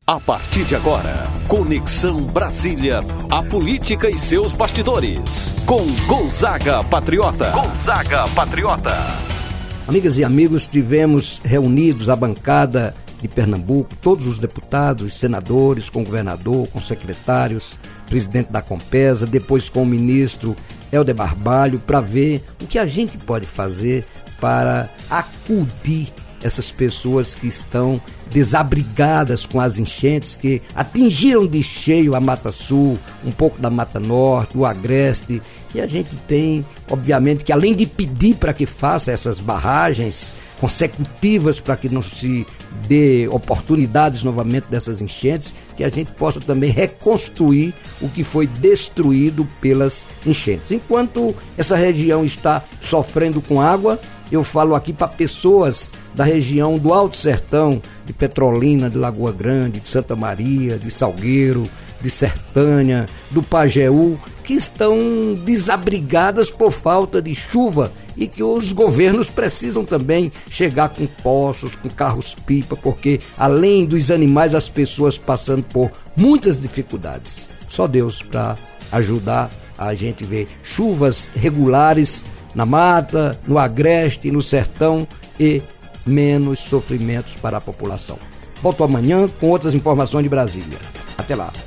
A partir de agora, Conexão Brasília, a política e seus bastidores, com Gonzaga Patriota. Gonzaga Patriota. Amigas e amigos, tivemos reunidos a bancada de Pernambuco, todos os deputados, senadores, com o governador, com secretários, presidente da Compesa, depois com o ministro Helder Barbalho, para ver o que a gente pode fazer para acudir essas pessoas que estão desabrigadas com as enchentes que atingiram de cheio a Mata Sul, um pouco da Mata Norte, o Agreste. E a gente tem, obviamente, que além de pedir para que faça essas barragens consecutivas para que não se dê oportunidades novamente dessas enchentes, que a gente possa também reconstruir o que foi destruído pelas enchentes. Enquanto essa região está sofrendo com água, eu falo aqui para pessoas da região do Alto Sertão, de Petrolina, de Lagoa Grande, de Santa Maria, de Salgueiro, de Sertânia, do Pajeú, que estão desabrigadas por falta de chuva e que os governos precisam também chegar com poços, com carros-pipa, porque além dos animais, as pessoas passando por muitas dificuldades. Só Deus para ajudar a gente ver chuvas regulares na mata, no agreste, no sertão e menos sofrimentos para a população. Volto amanhã com outras informações de Brasília. Até lá.